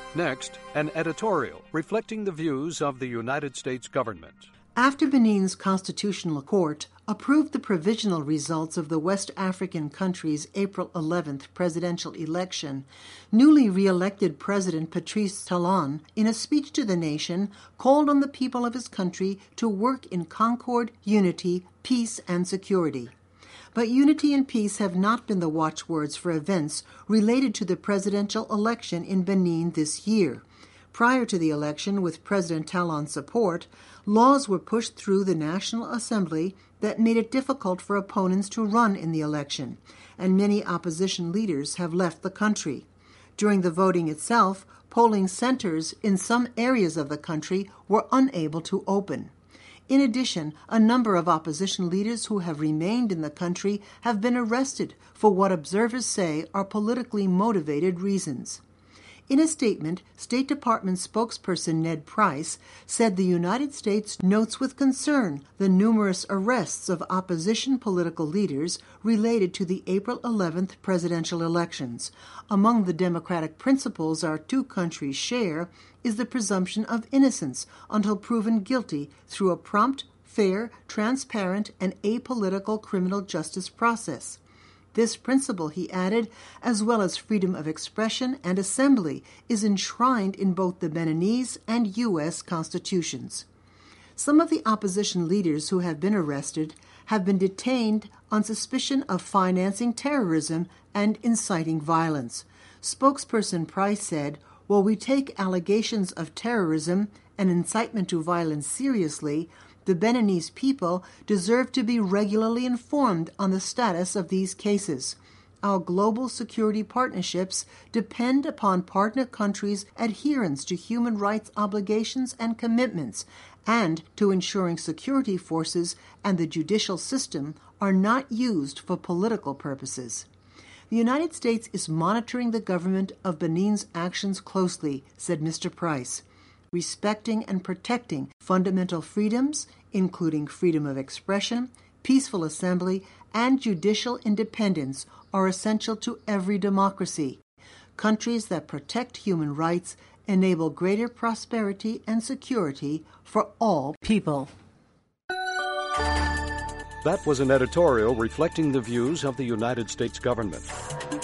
Next, an editorial reflecting the views of the United States government. After Benin's Constitutional Court approved the provisional results of the West African country's April 11th presidential election, newly re-elected President Patrice Talon, in a speech to the nation, called on the people of his country to work in concord, unity, peace, and security. But unity and peace have not been the watchwords for events related to the presidential election in Benin this year. Prior to the election, with President Talon's support, laws were pushed through the National Assembly that made it difficult for opponents to run in the election, and many opposition leaders have left the country. During the voting itself, polling centers in some areas of the country were unable to open. In addition, a number of opposition leaders who have remained in the country have been arrested for what observers say are politically motivated reasons. In a statement, State Department spokesperson Ned Price said the United States notes with concern the numerous arrests of opposition political leaders related to the April 11th presidential elections. Among the democratic principles our two countries share is the presumption of innocence until proven guilty through a prompt, fair, transparent, and apolitical criminal justice process. This principle, he added, as well as freedom of expression and assembly, is enshrined in both the Beninese and U.S. constitutions. Some of the opposition leaders who have been arrested have been detained on suspicion of financing terrorism and inciting violence. Spokesperson Price said, "While we take allegations of terrorism and incitement to violence seriously, the Beninese people deserve to be regularly informed on the status of these cases. Our global security partnerships depend upon partner countries' adherence to human rights obligations and commitments, and to ensuring security forces and the judicial system are not used for political purposes." The United States is monitoring the government of Benin's actions closely, said Mr. Price. Respecting and protecting fundamental freedoms, including freedom of expression, peaceful assembly, and judicial independence, are essential to every democracy. Countries that protect human rights enable greater prosperity and security for all people. That was an editorial reflecting the views of the United States government.